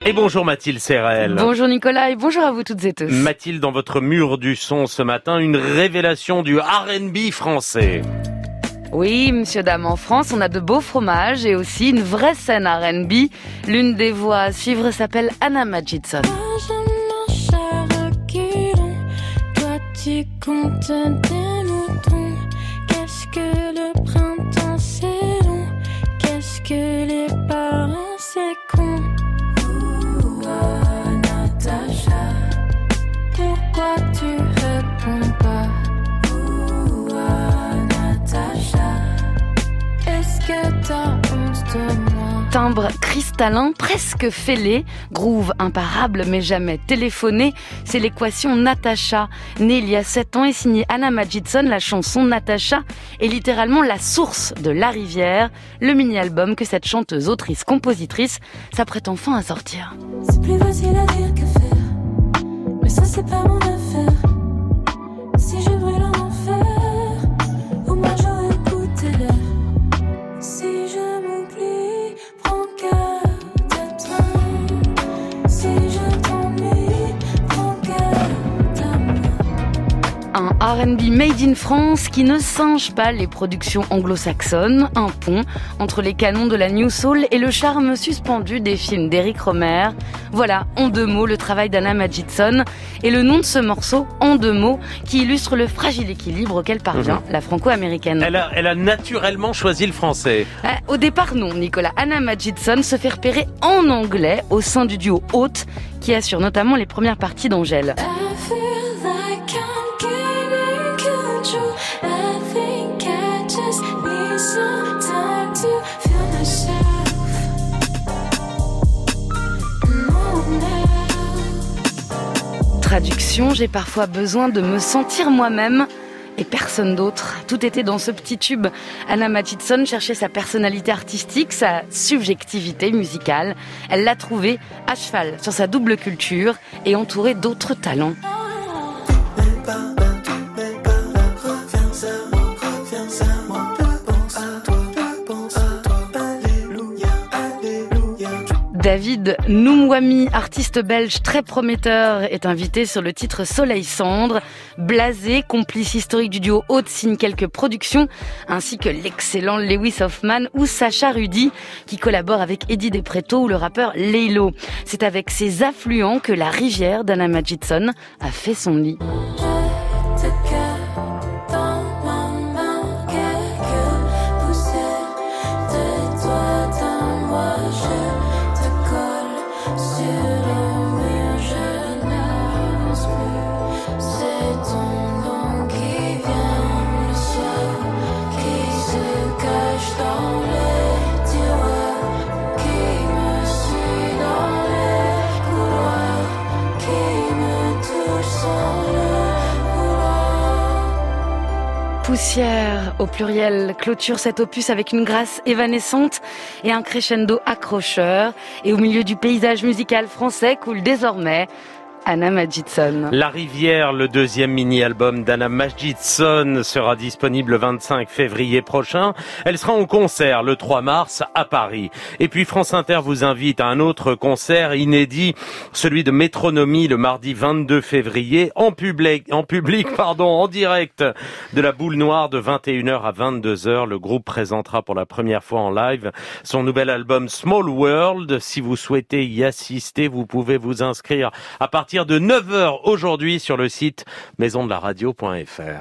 Et bonjour Mathilde Serrel. Bonjour Nicolas et bonjour à vous toutes et tous. Mathilde, dans votre mur du son ce matin, une révélation du R&B français. Oui, monsieur, dame, en France, on a de beaux fromages et aussi une vraie scène R&B. L'une des voix à suivre s'appelle Anna Majidson. Je marche à reculons, toi tu comptes des moutons. Qu'est-ce que le printemps c'est long, qu'est-ce que les parents c'est con. Pourquoi tu réponds pas? Natacha, est-ce que t'as honte de moi? Timbre cristallin, presque fêlé, groove imparable mais jamais téléphoné, c'est l'équation Natacha. Née il y a 7 ans et signée Anna Majidson, la chanson Natacha est littéralement la source de La Rivière, le mini-album que cette chanteuse, autrice, compositrice s'apprête enfin à sortir. C'est plus facile à dire que faire, mais ça c'est pas mon affaire. Si je brûle en enfer, au moins j'aurais goûté l'air. Si je m'oublie, prends garde à toi. Si je t'ennuie, prends garde à moi. Un R&B made in France qui ne singe pas les productions anglo-saxonnes, un pont entre les canons de la New Soul et le charme suspendu des films d'Éric Rohmer. Voilà, en 2 mots, le travail d'Anna Majidson et le nom de ce morceau, en 2 mots, qui illustre le fragile équilibre auquel parvient la franco-américaine. Elle a naturellement choisi le français. Au départ, non, Nicolas. Anna Majidson se fait repérer en anglais au sein du duo Haute, qui assure notamment les premières parties d'Angèle. I feel like I'm gaining control. I think I just need some time to feel myself. Traduction, j'ai parfois besoin de me sentir moi-même et personne d'autre. Tout était dans ce petit tube. Anna Majidson cherchait sa personnalité artistique, sa subjectivité musicale. Elle l'a trouvée à cheval sur sa double culture et entourée d'autres talents. David Noumouami, artiste belge très prometteur, est invité sur le titre Soleil Cendre. Blasé, complice historique du duo Haute, signe quelques productions, ainsi que l'excellent Lewis Hoffman ou Sacha Rudy, qui collabore avec Eddie Despretto ou le rappeur Laylo. C'est avec ces affluents que La Rivière d'Anna Majidson a fait son lit. Je te garde dans ma main, quelques poussières de toi dans moi. Je te colle sur le mur, je n'avance plus. C'est ton nom qui vient le soir, qui se cache dans les tiroirs, qui me suit dans les couloirs, qui me touche sans le Poussière, au pluriel, clôture cet opus avec une grâce évanescente et un crescendo accrocheur. Et au milieu du paysage musical français coule désormais Anna Majidson. La Rivière, le 2e mini-album d'Anna Majidson, sera disponible le 25 février prochain. Elle sera en concert le 3 mars à Paris. Et puis France Inter vous invite à un autre concert inédit, celui de Métronomie le mardi 22 février, en direct de la Boule Noire de 21h à 22h. Le groupe présentera pour la première fois en live son nouvel album Small World. Si vous souhaitez y assister, vous pouvez vous inscrire à partir de 9h aujourd'hui sur le site maisondelaradio.fr.